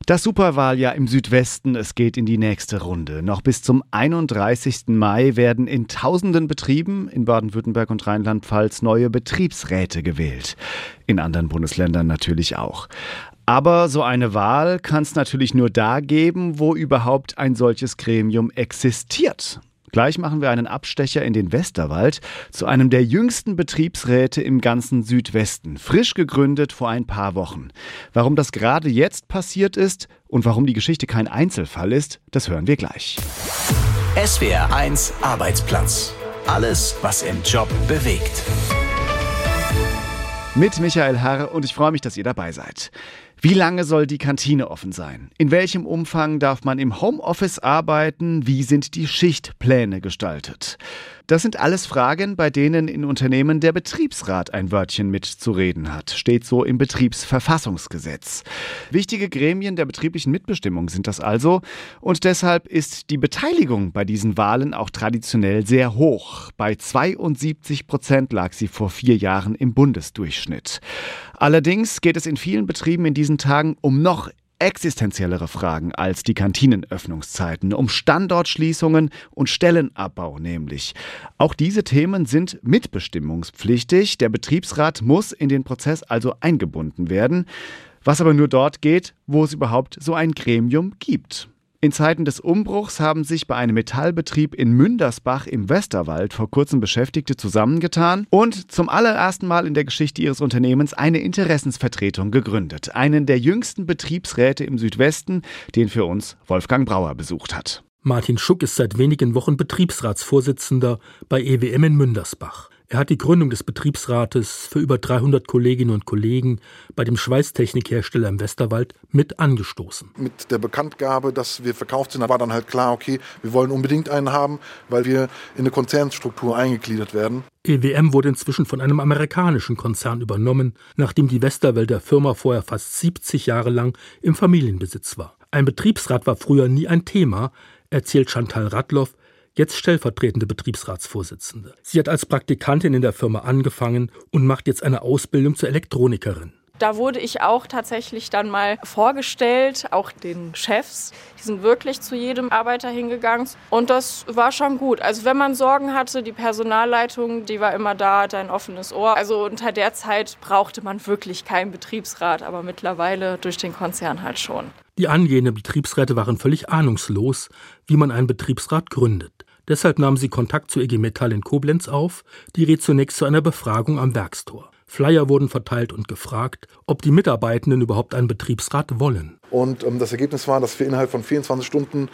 Das Superwahljahr im Südwesten, es geht in die nächste Runde. Noch bis zum 31. Mai werden in tausenden Betrieben in Baden-Württemberg und Rheinland-Pfalz neue Betriebsräte gewählt. In anderen Bundesländern natürlich auch. Aber so eine Wahl kann es natürlich nur da geben, wo überhaupt ein solches Gremium existiert. Gleich machen wir einen Abstecher in den Westerwald zu einem der jüngsten Betriebsräte im ganzen Südwesten, frisch gegründet vor ein paar Wochen. Warum das gerade jetzt passiert ist und warum die Geschichte kein Einzelfall ist, das hören wir gleich. SWR 1 Arbeitsplatz. Alles, was im Job bewegt. Mit Michael Herr und ich freue mich, dass ihr dabei seid. Wie lange soll die Kantine offen sein? In welchem Umfang darf man im Homeoffice arbeiten? Wie sind die Schichtpläne gestaltet? Das sind alles Fragen, bei denen in Unternehmen der Betriebsrat ein Wörtchen mitzureden hat. Steht so im Betriebsverfassungsgesetz. Wichtige Gremien der betrieblichen Mitbestimmung sind das also. Und deshalb ist die Beteiligung bei diesen Wahlen auch traditionell sehr hoch. Bei 72% lag sie vor 4 Jahren im Bundesdurchschnitt. Allerdings geht es in vielen Betrieben in diesen Tagen um noch existenziellere Fragen als die Kantinenöffnungszeiten, um Standortschließungen und Stellenabbau nämlich. Auch diese Themen sind mitbestimmungspflichtig. Der Betriebsrat muss in den Prozess also eingebunden werden, was aber nur dort geht, wo es überhaupt so ein Gremium gibt. In Zeiten des Umbruchs haben sich bei einem Metallbetrieb in Mündersbach im Westerwald vor kurzem Beschäftigte zusammengetan und zum allerersten Mal in der Geschichte ihres Unternehmens eine Interessensvertretung gegründet. Einen der jüngsten Betriebsräte im Südwesten, den für uns Wolfgang Brauer besucht hat. Martin Schuck ist seit wenigen Wochen Betriebsratsvorsitzender bei EWM in Mündersbach. Er hat die Gründung des Betriebsrates für über 300 Kolleginnen und Kollegen bei dem Schweißtechnikhersteller im Westerwald mit angestoßen. Mit der Bekanntgabe, dass wir verkauft sind, war dann halt klar, okay, wir wollen unbedingt einen haben, weil wir in eine Konzernstruktur eingegliedert werden. EWM wurde inzwischen von einem amerikanischen Konzern übernommen, nachdem die Westerwälder Firma vorher fast 70 Jahre lang im Familienbesitz war. Ein Betriebsrat war früher nie ein Thema, erzählt Chantal Radloff, jetzt stellvertretende Betriebsratsvorsitzende. Sie hat als Praktikantin in der Firma angefangen und macht jetzt eine Ausbildung zur Elektronikerin. Da wurde ich auch tatsächlich dann mal vorgestellt, auch den Chefs. Die sind wirklich zu jedem Arbeiter hingegangen und das war schon gut. Also wenn man Sorgen hatte, die Personalleitung, die war immer da, hatte ein offenes Ohr. Also unter der Zeit brauchte man wirklich keinen Betriebsrat, aber mittlerweile durch den Konzern halt schon. Die angehenden Betriebsräte waren völlig ahnungslos, wie man einen Betriebsrat gründet. Deshalb nahmen sie Kontakt zu IG Metall in Koblenz auf, die riet zunächst zu einer Befragung am Werkstor. Flyer wurden verteilt und gefragt, ob die Mitarbeitenden überhaupt einen Betriebsrat wollen. Und das Ergebnis war, dass wir innerhalb von 24 Stunden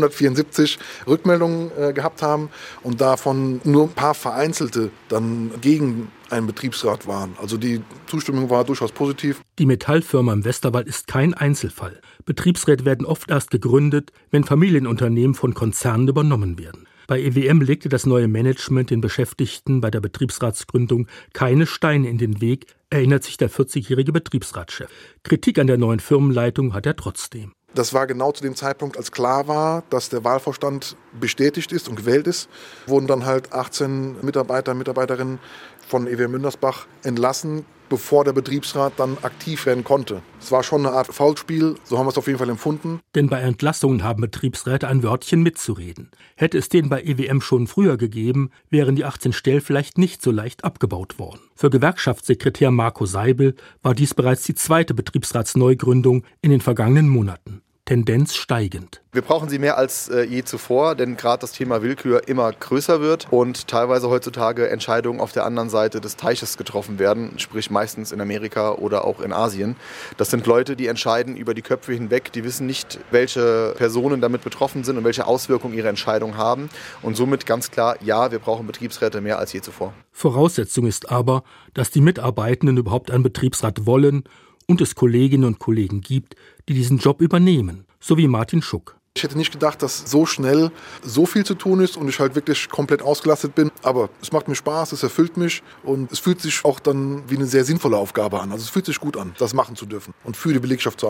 174 Rückmeldungen gehabt haben und davon nur ein paar vereinzelte dann gegen einen Betriebsrat waren. Also die Zustimmung war durchaus positiv. Die Metallfirma im Westerwald ist kein Einzelfall. Betriebsräte werden oft erst gegründet, wenn Familienunternehmen von Konzernen übernommen werden. Bei EWM legte das neue Management den Beschäftigten bei der Betriebsratsgründung keine Steine in den Weg, erinnert sich der 40-jährige Betriebsratschef. Kritik an der neuen Firmenleitung hat er trotzdem. Das war genau zu dem Zeitpunkt, als klar war, dass der Wahlvorstand bestätigt ist und gewählt ist, wurden dann halt 18 Mitarbeiter, Mitarbeiterinnen von EWM Mündersbach entlassen, bevor der Betriebsrat dann aktiv werden konnte. Es war schon eine Art Foulspiel, so haben wir es auf jeden Fall empfunden. Denn bei Entlassungen haben Betriebsräte ein Wörtchen mitzureden. Hätte es den bei EWM schon früher gegeben, wären die 18 Stellen vielleicht nicht so leicht abgebaut worden. Für Gewerkschaftssekretär Marco Seibel war dies bereits die zweite Betriebsratsneugründung in den vergangenen Monaten. Tendenz steigend. Wir brauchen sie mehr als je zuvor, denn gerade das Thema Willkür immer größer wird und teilweise heutzutage Entscheidungen auf der anderen Seite des Teiches getroffen werden, sprich meistens in Amerika oder auch in Asien. Das sind Leute, die entscheiden über die Köpfe hinweg, die wissen nicht, welche Personen damit betroffen sind und welche Auswirkungen ihre Entscheidungen haben. Und somit ganz klar, ja, wir brauchen Betriebsräte mehr als je zuvor. Voraussetzung ist aber, dass die Mitarbeitenden überhaupt einen Betriebsrat wollen und es Kolleginnen und Kollegen gibt, die diesen Job übernehmen, so wie Martin Schuck. Ich hätte nicht gedacht, dass so schnell so viel zu tun ist und ich halt wirklich komplett ausgelastet bin. Aber es macht mir Spaß, es erfüllt mich und es fühlt sich auch dann wie eine sehr sinnvolle Aufgabe an. Also es fühlt sich gut an, das machen zu dürfen und für die Belegschaft zu arbeiten.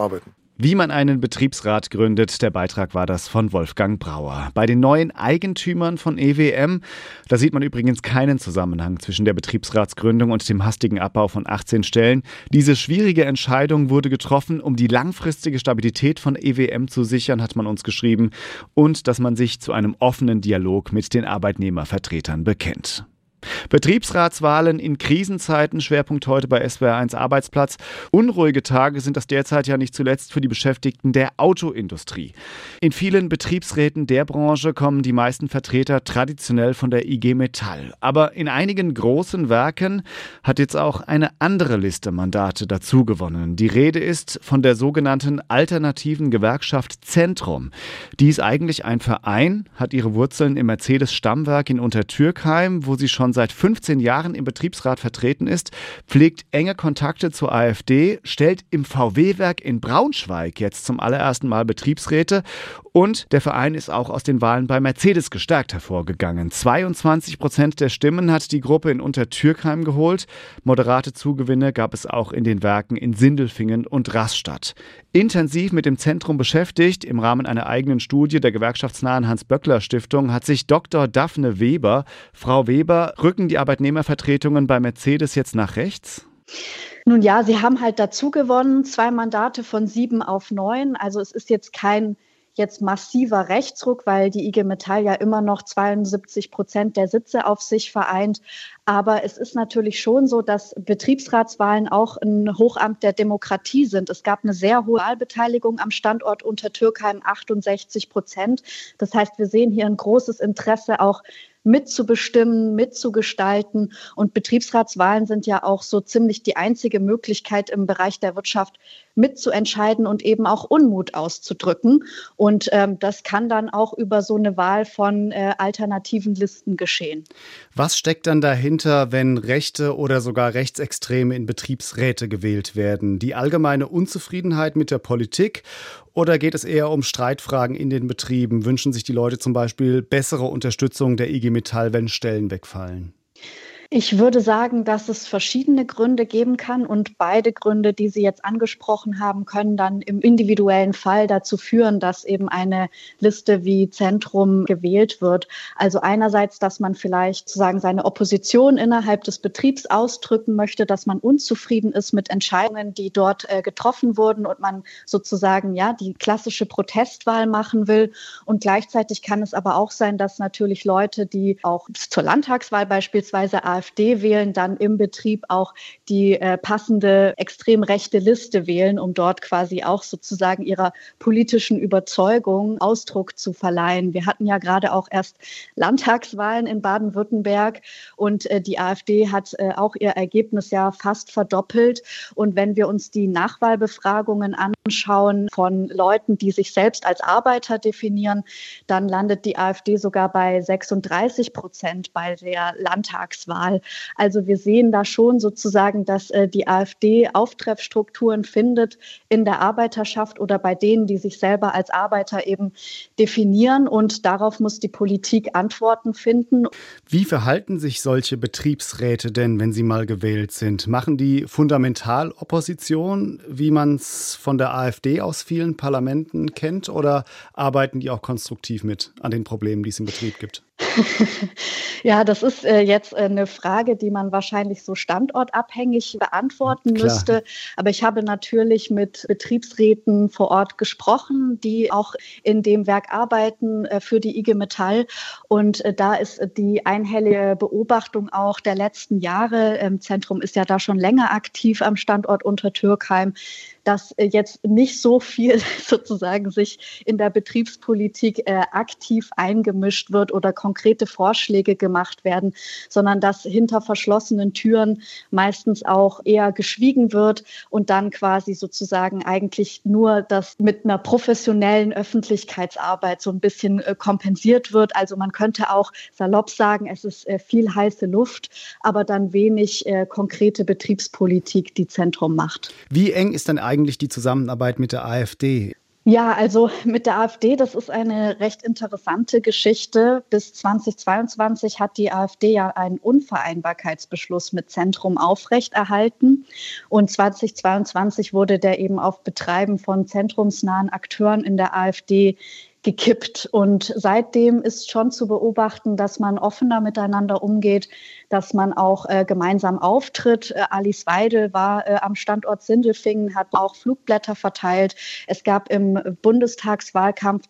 Wie man einen Betriebsrat gründet, der Beitrag war das von Wolfgang Brauer. Bei den neuen Eigentümern von EWM, da sieht man übrigens keinen Zusammenhang zwischen der Betriebsratsgründung und dem hastigen Abbau von 18 Stellen. Diese schwierige Entscheidung wurde getroffen, um die langfristige Stabilität von EWM zu sichern, hat man uns geschrieben, und dass man sich zu einem offenen Dialog mit den Arbeitnehmervertretern bekennt. Betriebsratswahlen in Krisenzeiten, Schwerpunkt heute bei SWR1 Arbeitsplatz. Unruhige Tage sind das derzeit ja nicht zuletzt für die Beschäftigten der Autoindustrie. In vielen Betriebsräten der Branche kommen die meisten Vertreter traditionell von der IG Metall. Aber in einigen großen Werken hat jetzt auch eine andere Liste Mandate dazugewonnen. Die Rede ist von der sogenannten alternativen Gewerkschaft Zentrum. Die ist eigentlich ein Verein, hat ihre Wurzeln im Mercedes-Stammwerk in Untertürkheim, wo sie schon seit 15 Jahren im Betriebsrat vertreten ist, pflegt enge Kontakte zur AfD, stellt im VW-Werk in Braunschweig jetzt zum allerersten Mal Betriebsräte und der Verein ist auch aus den Wahlen bei Mercedes gestärkt hervorgegangen. 22% der Stimmen hat die Gruppe in Untertürkheim geholt. Moderate Zugewinne gab es auch in den Werken in Sindelfingen und Rastatt. Intensiv mit dem Zentrum beschäftigt, im Rahmen einer eigenen Studie der gewerkschaftsnahen Hans-Böckler-Stiftung, hat sich Dr. Daphne Weber. Frau Weber, rücken die Arbeitnehmervertretungen bei Mercedes jetzt nach rechts? Nun ja, sie haben halt dazu gewonnen, 2 Mandate von 7 auf 9. Also es ist jetzt kein massiver Rechtsruck, weil die IG Metall ja immer noch 72% der Sitze auf sich vereint. Aber es ist natürlich schon so, dass Betriebsratswahlen auch ein Hochamt der Demokratie sind. Es gab eine sehr hohe Wahlbeteiligung am Standort Untertürkheim, 68%. Das heißt, wir sehen hier ein großes Interesse auch mitzubestimmen, mitzugestalten. Und Betriebsratswahlen sind ja auch so ziemlich die einzige Möglichkeit im Bereich der Wirtschaft mitzuentscheiden und eben auch Unmut auszudrücken. Und das kann dann auch über so eine Wahl von alternativen Listen geschehen. Was steckt dann dahinter, wenn Rechte oder sogar Rechtsextreme in Betriebsräte gewählt werden? Die allgemeine Unzufriedenheit mit der Politik? Oder geht es eher um Streitfragen in den Betrieben? Wünschen sich die Leute zum Beispiel bessere Unterstützung der IG Metall, wenn Stellen wegfallen? Ich würde sagen, dass es verschiedene Gründe geben kann und beide Gründe, die Sie jetzt angesprochen haben, können dann im individuellen Fall dazu führen, dass eben eine Liste wie Zentrum gewählt wird. Also einerseits, dass man vielleicht sozusagen seine Opposition innerhalb des Betriebs ausdrücken möchte, dass man unzufrieden ist mit Entscheidungen, die dort getroffen wurden und man sozusagen die klassische Protestwahl machen will. Und gleichzeitig kann es aber auch sein, dass natürlich Leute, die auch zur Landtagswahl beispielsweise AfD wählen, dann im Betrieb auch die passende extrem rechte Liste wählen, um dort quasi auch sozusagen ihrer politischen Überzeugung Ausdruck zu verleihen. Wir hatten ja gerade auch erst Landtagswahlen in Baden-Württemberg und die AfD hat auch ihr Ergebnis ja fast verdoppelt. Und wenn wir uns die Nachwahlbefragungen anschauen von Leuten, die sich selbst als Arbeiter definieren, dann landet die AfD sogar bei 36% bei der Landtagswahl. Also wir sehen da schon sozusagen, dass die AfD Auftreffstrukturen findet in der Arbeiterschaft oder bei denen, die sich selber als Arbeiter eben definieren. Und darauf muss die Politik Antworten finden. Wie verhalten sich solche Betriebsräte denn, wenn sie mal gewählt sind? Machen die fundamental Opposition, wie man es von der AfD aus vielen Parlamenten kennt? Oder arbeiten die auch konstruktiv mit an den Problemen, die es im Betrieb gibt? Ja, das ist jetzt eine Frage, die man wahrscheinlich so standortabhängig beantworten müsste. Aber ich habe natürlich mit Betriebsräten vor Ort gesprochen, die auch in dem Werk arbeiten für die IG Metall. Und da ist die einhellige Beobachtung auch der letzten Jahre, Zentrum ist ja da schon länger aktiv am Standort Untertürkheim, dass jetzt nicht so viel sozusagen sich in der Betriebspolitik aktiv eingemischt wird oder konkrete Vorschläge gemacht werden, sondern dass hinter verschlossenen Türen meistens auch eher geschwiegen wird und dann quasi sozusagen eigentlich nur das mit einer professionellen Öffentlichkeitsarbeit so ein bisschen kompensiert wird. Also man könnte auch salopp sagen, es ist viel heiße Luft, aber dann wenig konkrete Betriebspolitik, die Zentrum macht. Wie eng ist denn eigentlich die Zusammenarbeit mit der AfD? Ja, also mit der AfD, das ist eine recht interessante Geschichte. Bis 2022 hat die AfD ja einen Unvereinbarkeitsbeschluss mit Zentrum aufrechterhalten. Und 2022 wurde der eben auf Betreiben von zentrumsnahen Akteuren in der AfD gekippt. Und seitdem ist schon zu beobachten, dass man offener miteinander umgeht, dass man auch gemeinsam auftritt. Alice Weidel war am Standort Sindelfingen, hat auch Flugblätter verteilt. Es gab im Bundestagswahlkampf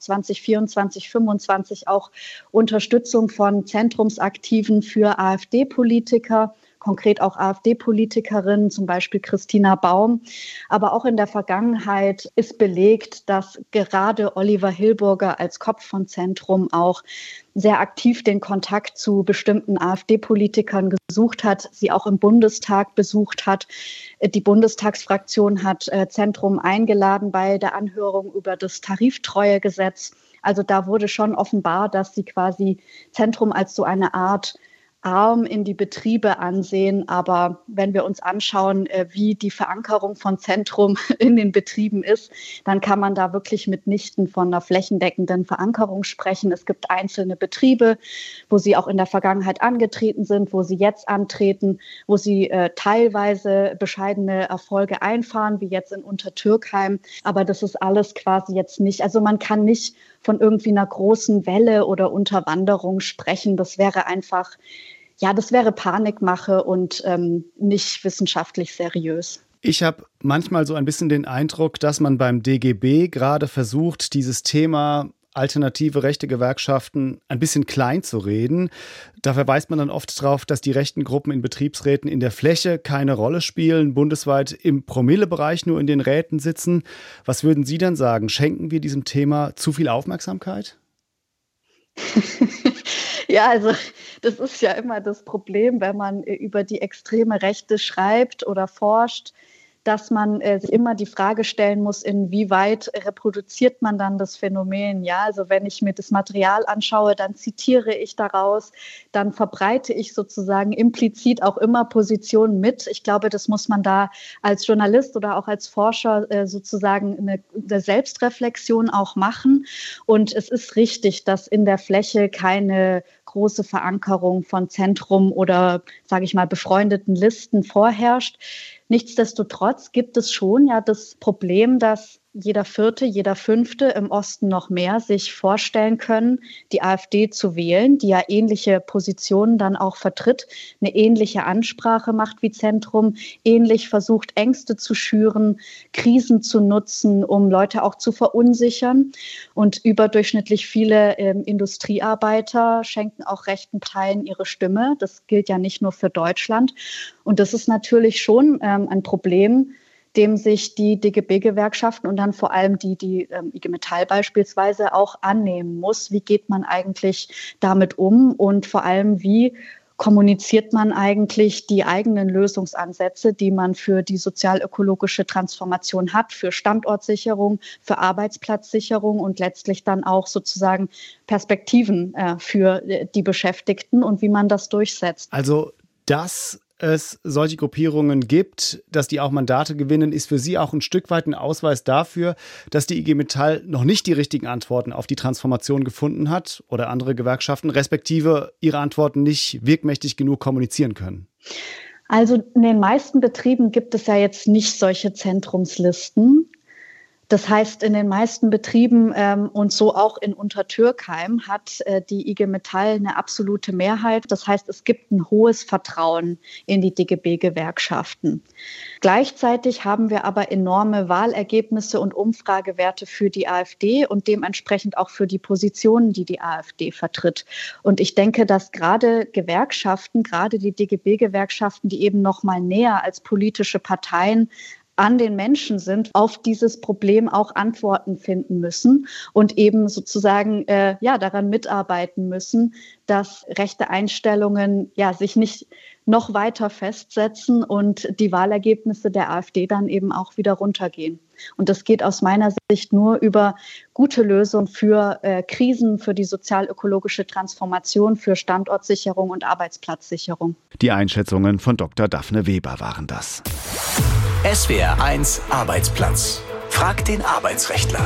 2024/25 auch Unterstützung von Zentrumsaktiven für AfD-Politiker. Konkret auch AfD-Politikerinnen, zum Beispiel Christina Baum. Aber auch in der Vergangenheit ist belegt, dass gerade Oliver Hilburger als Kopf von Zentrum auch sehr aktiv den Kontakt zu bestimmten AfD-Politikern gesucht hat, sie auch im Bundestag besucht hat. Die Bundestagsfraktion hat Zentrum eingeladen bei der Anhörung über das Tariftreuegesetz. Also da wurde schon offenbar, dass sie quasi Zentrum als so eine Art Arm in die Betriebe ansehen. Aber wenn wir uns anschauen, wie die Verankerung von Zentrum in den Betrieben ist, dann kann man da wirklich mitnichten von einer flächendeckenden Verankerung sprechen. Es gibt einzelne Betriebe, wo sie auch in der Vergangenheit angetreten sind, wo sie jetzt antreten, wo sie teilweise bescheidene Erfolge einfahren, wie jetzt in Untertürkheim. Aber das ist alles quasi jetzt nicht, also man kann nicht von irgendwie einer großen Welle oder Unterwanderung sprechen. Das wäre einfach, ja, das wäre Panikmache und nicht wissenschaftlich seriös. Ich habe manchmal so ein bisschen den Eindruck, dass man beim DGB gerade versucht, dieses Thema alternative rechte Gewerkschaften ein bisschen klein zu reden. Da verweist man dann oft darauf, dass die rechten Gruppen in Betriebsräten in der Fläche keine Rolle spielen, bundesweit im Promillebereich nur in den Räten sitzen. Was würden Sie dann sagen? Schenken wir diesem Thema zu viel Aufmerksamkeit? Ja, also das ist ja immer das Problem, wenn man über die extreme Rechte schreibt oder forscht, dass man sich immer die Frage stellen muss, inwieweit reproduziert man dann das Phänomen. Ja, also wenn ich mir das Material anschaue, dann zitiere ich daraus, dann verbreite ich sozusagen implizit auch immer Positionen mit. Ich glaube, das muss man da als Journalist oder auch als Forscher sozusagen eine Selbstreflexion auch machen. Und es ist richtig, dass in der Fläche keine große Verankerung von Zentrum oder, sage ich mal, befreundeten Listen vorherrscht. Nichtsdestotrotz gibt es schon ja das Problem, dass jeder Vierte, jeder Fünfte im Osten noch mehr sich vorstellen können, die AfD zu wählen, die ja ähnliche Positionen dann auch vertritt, eine ähnliche Ansprache macht wie Zentrum, ähnlich versucht, Ängste zu schüren, Krisen zu nutzen, um Leute auch zu verunsichern. Und überdurchschnittlich viele Industriearbeiter schenken auch rechten Teilen ihre Stimme. Das gilt ja nicht nur für Deutschland. Und das ist natürlich schon ein Problem, dem sich die DGB-Gewerkschaften und dann vor allem die IG Metall beispielsweise auch annehmen muss. Wie geht man eigentlich damit um und vor allem, wie kommuniziert man eigentlich die eigenen Lösungsansätze, die man für die sozial-ökologische Transformation hat, für Standortsicherung, für Arbeitsplatzsicherung und letztlich dann auch sozusagen Perspektiven für die Beschäftigten und wie man das durchsetzt. Also dass es solche Gruppierungen gibt, dass die auch Mandate gewinnen, ist für Sie auch ein Stück weit ein Ausweis dafür, dass die IG Metall noch nicht die richtigen Antworten auf die Transformation gefunden hat oder andere Gewerkschaften, respektive ihre Antworten nicht wirkmächtig genug kommunizieren können? Also in den meisten Betrieben gibt es ja jetzt nicht solche Zentrumslisten. Das heißt, in den meisten Betrieben und so auch in Untertürkheim hat die IG Metall eine absolute Mehrheit. Das heißt, es gibt ein hohes Vertrauen in die DGB-Gewerkschaften. Gleichzeitig haben wir aber enorme Wahlergebnisse und Umfragewerte für die AfD und dementsprechend auch für die Positionen, die die AfD vertritt. Und ich denke, dass gerade Gewerkschaften, gerade die DGB-Gewerkschaften, die eben noch mal näher als politische Parteien an den Menschen sind, auf dieses Problem auch Antworten finden müssen und eben sozusagen daran mitarbeiten müssen, dass rechte Einstellungen sich nicht noch weiter festsetzen und die Wahlergebnisse der AfD dann eben auch wieder runtergehen. Und das geht aus meiner Sicht nur über gute Lösungen für Krisen, für die sozial-ökologische Transformation, für Standortsicherung und Arbeitsplatzsicherung. Die Einschätzungen von Dr. Daphne Weber waren das. SWR 1 Arbeitsplatz. Frag den Arbeitsrechtler.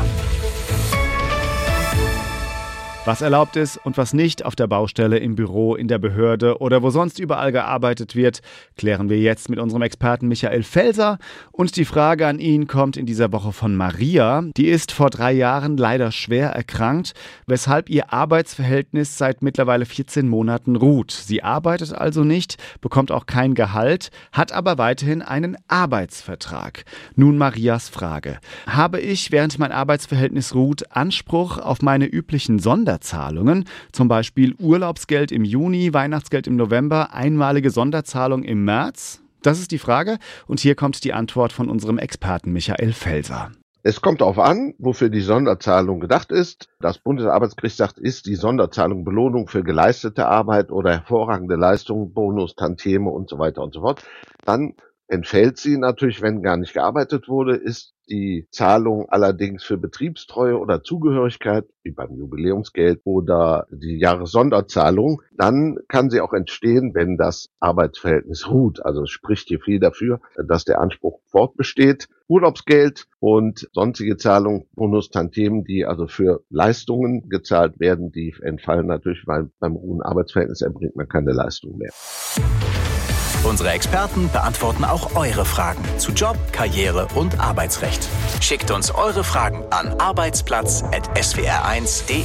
Was erlaubt ist und was nicht auf der Baustelle, im Büro, in der Behörde oder wo sonst überall gearbeitet wird, klären wir jetzt mit unserem Experten Michael Felser. Und die Frage an ihn kommt in dieser Woche von Maria. Die ist vor 3 Jahren leider schwer erkrankt, weshalb ihr Arbeitsverhältnis seit mittlerweile 14 Monaten ruht. Sie arbeitet also nicht, bekommt auch kein Gehalt, hat aber weiterhin einen Arbeitsvertrag. Nun Marias Frage. Habe ich, während mein Arbeitsverhältnis ruht, Anspruch auf meine üblichen Sonderzahlungen, zum Beispiel Urlaubsgeld im Juni, Weihnachtsgeld im November, einmalige Sonderzahlung im März? Das ist die Frage und hier kommt die Antwort von unserem Experten Michael Felser. Es kommt darauf an, wofür die Sonderzahlung gedacht ist. Das Bundesarbeitsgericht sagt, ist die Sonderzahlung Belohnung für geleistete Arbeit oder hervorragende Leistungen, Bonus, Tantieme und so weiter und so fort. Dann entfällt sie natürlich, wenn gar nicht gearbeitet wurde. Ist die Zahlung allerdings für Betriebstreue oder Zugehörigkeit, wie beim Jubiläumsgeld oder die Jahressonderzahlung, dann kann sie auch entstehen, wenn das Arbeitsverhältnis ruht. Also es spricht hier viel dafür, dass der Anspruch fortbesteht. Urlaubsgeld und sonstige Zahlungen, Bonus, Tantiemen, die also für Leistungen gezahlt werden, die entfallen natürlich, weil beim ruhen Arbeitsverhältnis erbringt man keine Leistung mehr. Unsere Experten beantworten auch eure Fragen zu Job, Karriere und Arbeitsrecht. Schickt uns eure Fragen an arbeitsplatz@swr1.de.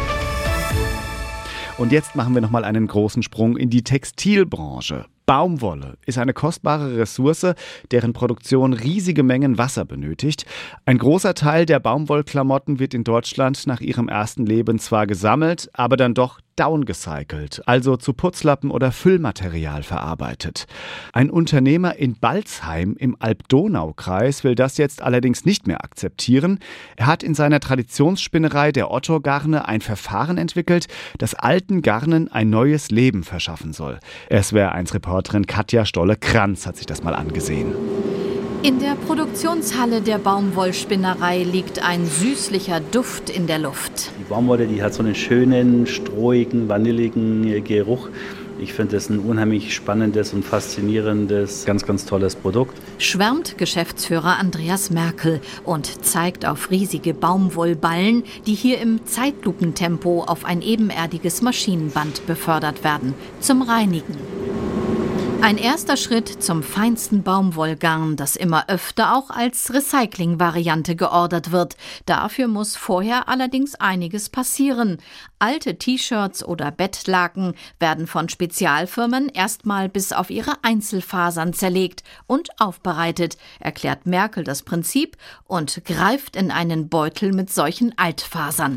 Und jetzt machen wir nochmal einen großen Sprung in die Textilbranche. Baumwolle ist eine kostbare Ressource, deren Produktion riesige Mengen Wasser benötigt. Ein großer Teil der Baumwollklamotten wird in Deutschland nach ihrem ersten Leben zwar gesammelt, aber dann doch downgecycelt, also zu Putzlappen oder Füllmaterial verarbeitet. Ein Unternehmer in Balzheim im Alb-Donau-Kreis will das jetzt allerdings nicht mehr akzeptieren. Er hat in seiner Traditionsspinnerei der Otto-Garne ein Verfahren entwickelt, das alten Garnen ein neues Leben verschaffen soll. SWR1-Reporterin Katja Stolle-Kranz hat sich das mal angesehen. In der Produktionshalle der Baumwollspinnerei liegt ein süßlicher Duft in der Luft. Die Baumwolle, die hat so einen schönen, strohigen, vanilligen Geruch. Ich finde das ein unheimlich spannendes und faszinierendes, ganz, ganz tolles Produkt. Schwärmt Geschäftsführer Andreas Merkel und zeigt auf riesige Baumwollballen, die hier im Zeitlupentempo auf ein ebenerdiges Maschinenband befördert werden, zum Reinigen. Ein erster Schritt zum feinsten Baumwollgarn, das immer öfter auch als Recycling-Variante geordert wird. Dafür muss vorher allerdings einiges passieren. Alte T-Shirts oder Bettlaken werden von Spezialfirmen erstmal bis auf ihre Einzelfasern zerlegt und aufbereitet, erklärt Merkel das Prinzip und greift in einen Beutel mit solchen Altfasern.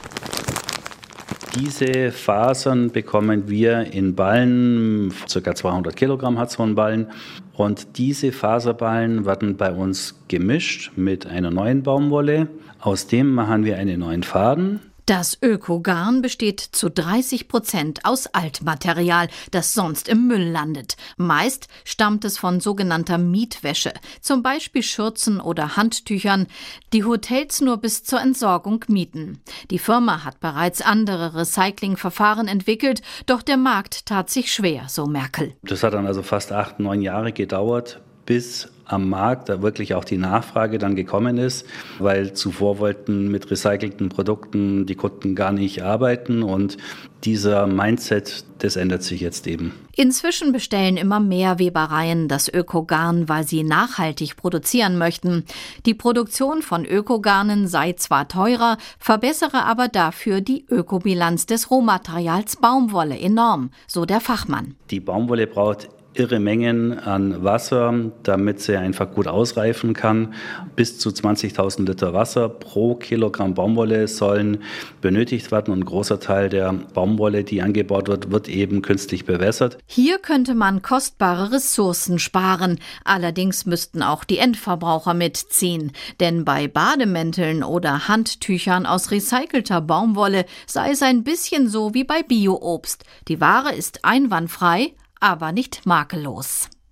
Diese Fasern bekommen wir in Ballen, ca. 200 Kilogramm hat so ein Ballen. Und diese Faserballen werden bei uns gemischt mit einer neuen Baumwolle. Aus dem machen wir einen neuen Faden. Das Ökogarn besteht zu 30% aus Altmaterial, das sonst im Müll landet. Meist stammt es von sogenannter Mietwäsche, zum Beispiel Schürzen oder Handtüchern, die Hotels nur bis zur Entsorgung mieten. Die Firma hat bereits andere Recyclingverfahren entwickelt, doch der Markt tat sich schwer, so Merkel. Das hat dann also fast 8-9 Jahre gedauert, bis am Markt da wirklich auch die Nachfrage dann gekommen ist, weil zuvor wollten mit recycelten Produkten die Kunden gar nicht arbeiten und dieser Mindset, das ändert sich jetzt eben. Inzwischen bestellen immer mehr Webereien das Ökogarn, weil sie nachhaltig produzieren möchten. Die Produktion von Ökogarnen sei zwar teurer, verbessere aber dafür die Ökobilanz des Rohmaterials Baumwolle enorm, so der Fachmann. Die Baumwolle braucht irre Mengen an Wasser, damit sie einfach gut ausreifen kann. Bis zu 20.000 Liter Wasser pro Kilogramm Baumwolle sollen benötigt werden. Und ein großer Teil der Baumwolle, die angebaut wird, wird eben künstlich bewässert. Hier könnte man kostbare Ressourcen sparen. Allerdings müssten auch die Endverbraucher mitziehen. Denn bei Bademänteln oder Handtüchern aus recycelter Baumwolle sei es ein bisschen so wie bei Bio-Obst. Die Ware ist einwandfrei, aber nicht makellos.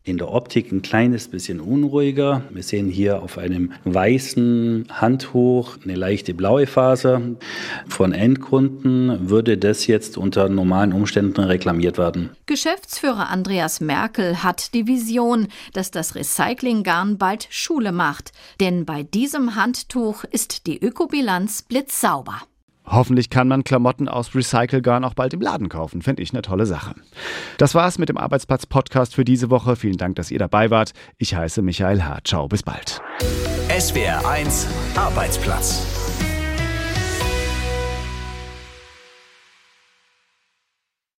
in der Optik ein kleines bisschen unruhiger. Wir sehen hier auf einem weißen Handtuch eine leichte blaue Faser. Von Endkunden würde das jetzt unter normalen Umständen reklamiert werden. Geschäftsführer Andreas Merkel hat die Vision, dass das Recyclinggarn bald Schule macht. Denn bei diesem Handtuch ist die Ökobilanz blitzsauber. Hoffentlich kann man Klamotten aus Recyclegarn auch bald im Laden kaufen. Fände ich eine tolle Sache. Das war's mit dem Arbeitsplatz-Podcast für diese Woche. Vielen Dank, dass ihr dabei wart. Ich heiße Michael H. Ciao, bis bald. SWR 1 Arbeitsplatz.